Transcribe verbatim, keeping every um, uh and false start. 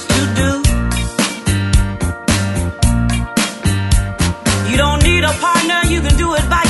to do. You don't need a partner, you can do it by